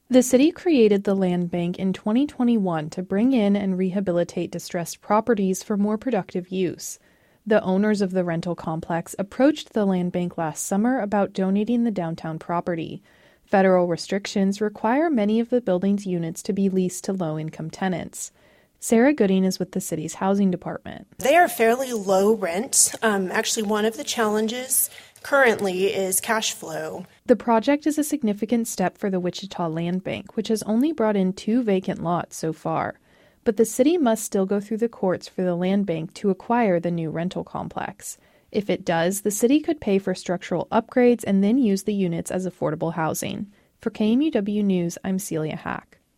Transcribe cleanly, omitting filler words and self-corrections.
The city created the land bank in 2021 to bring in and rehabilitate distressed properties for more productive use. The owners of the rental complex approached the land bank last summer about donating the downtown property. Federal restrictions require many of the building's units to be leased to low-income tenants. Sarah Gooding is with the city's housing department. They are fairly low rent. Actually, one of the challenges currently is cash flow. The project is a significant step for the Wichita Land Bank, which has only brought in 2 vacant lots so far. But the city must still go through the courts for the land bank to acquire the new rental complex. If it does, the city could pay for structural upgrades and then use the units as affordable housing. For KMUW News, I'm Celia Hack.